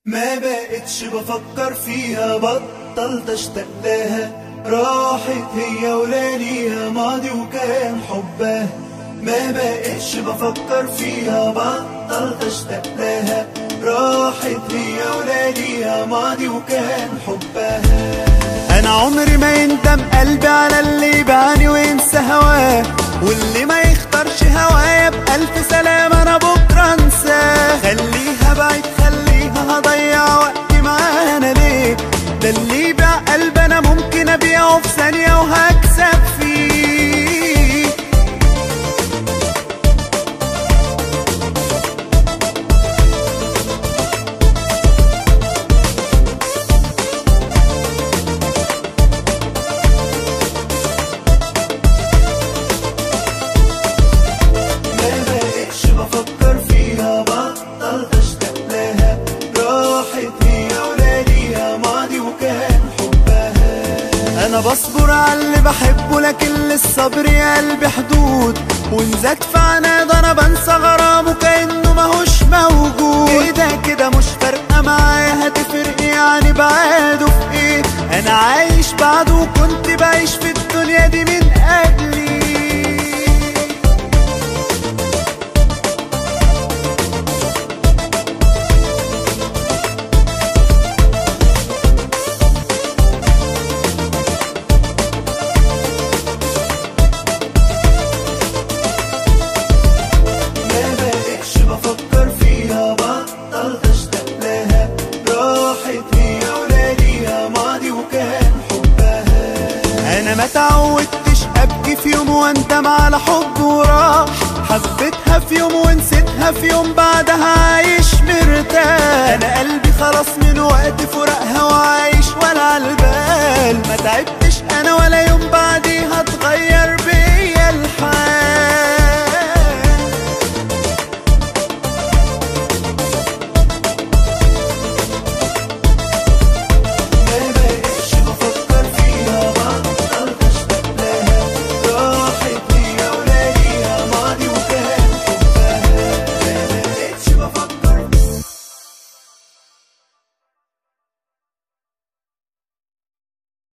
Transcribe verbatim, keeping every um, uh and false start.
ما بقتش بفكر فيها، بطلت اشتاق لها، راحت هي ولياليها ماضي وكان حبها. ما بقتش بفكر فيها، بطلت اشتاق لها، راحت هي ولياليها ماضي وكان حبها. انا عمري ما يندم قلبي على اللي باعني وينسى هواه، واللي ما يختارش هوايا بألف سلام انا بكره انساه. خليها بعيد خليها، هضيع وقتي معاها انا ليه؟ ده اللي يبيع قلبي انا ممكن ابيعه في ثانيه وهكسب فيه. ما بقتش بفكر فيها، بطلت اشتاق لها، راحت هي ولياليها ماضي وكان حبها. انا بصبر على اللي بحبه لكن للصبر يا قلبي حدود، وان زاد في عناد انا بنسى غرامه كانه ماهوش موجود. كده كده مش فارقه معايا، هتفرق يعني بعاده في ايه؟ انا عايش بعده وكنت بعيش في الدنيا دي من قبلي. انا ما تعودتش ابكي في يوم واندم على حب وراح، حبيتها في يوم ونسيتها في يوم بعدها عايش مرتاح. انا